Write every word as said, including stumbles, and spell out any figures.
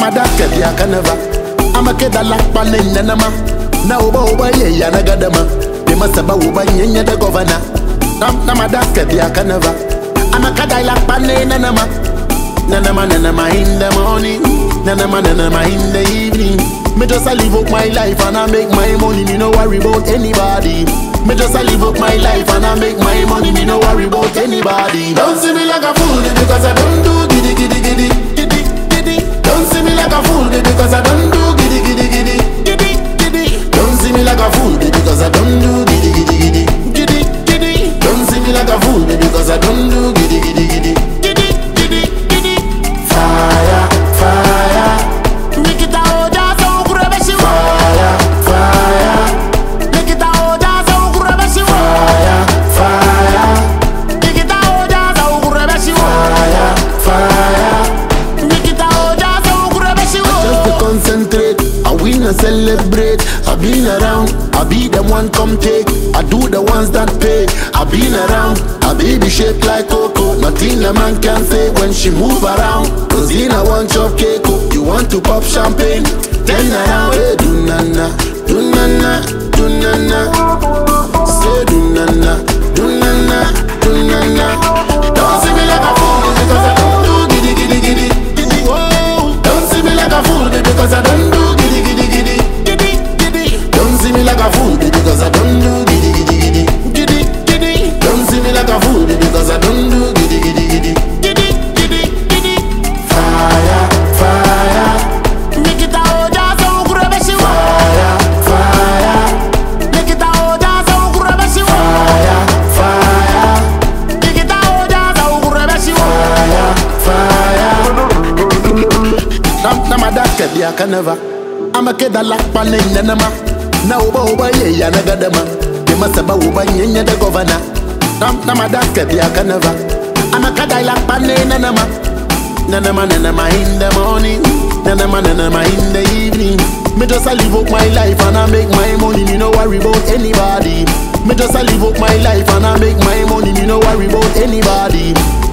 nama daka dia kanava. Ama keda lakpa nene nama. Na uba uba ye ya nagadama. They must have uba nye the governor. Nam nama daka dia kanava. Ama kada lakpa nene nama. Nanama nanama in the morning. Nanama nanama in the evening. Me just a live up my life and I make my money. Me no worry about anybody. Me just a live up my life and I make my money. Me no worry about anybody. Don't see me like a fool because I don't do giddy giddy giddy giddy giddy. Don't see me like a fool because I don't do giddy giddy giddy giddy giddy. Don't see me like a fool because I don't do giddy giddy giddy giddy giddy. Don't see me like a fool because I don't do giddy giddy giddy giddy giddy giddy. Fire, fire. Nikita Oja so kurebeshi. Fire, fire. Nikita Oja so kurebeshi. Fire, fire. Nikita Oja so kurebeshi. Fire, fire. Nikita Oja so kurebeshi. Just to concentrate, I win and celebrate. I been around, I be the one come take. I do the ones that pay. I been around, I baby shaped like Coco. Nothing a man can say when she move around. Cause in a one chop cake, you want to pop champagne. Then around, hey, do nana, do nana, do nana. Say do nana, do nana, do nana. Don't see me like a fool because I don't do giddy giddy giddy giddy. Whoa. Don't see me like a fool because I don't do giddy giddy giddy giddy giddy. Don't see me like a fool because I don't do giddy giddy giddy giddy giddy. Don't see me like a fool because I don't do giddy giddy giddy giddy giddy giddy. Fire, fire. Nikita Oja so kurebeshi. Fire, fire. Nikita Oja so kurebeshi. Fire, fire. Nikita Oja so kurebeshi. Fire, fire. Nam nama daka dia kanava. Ama keda lakpa nene nama. Na uba uba ye ya nagadama. They must have uba nye the governor. Nam nama daka dia kanava. Ama kada lakpa nene nama. Nanama nanama in the morning. Nanama nanama in the evening. Me just a live up my life and I make my money. Me no worry about anybody. Me just a live up my life and I make my money. Me no worry about anybody.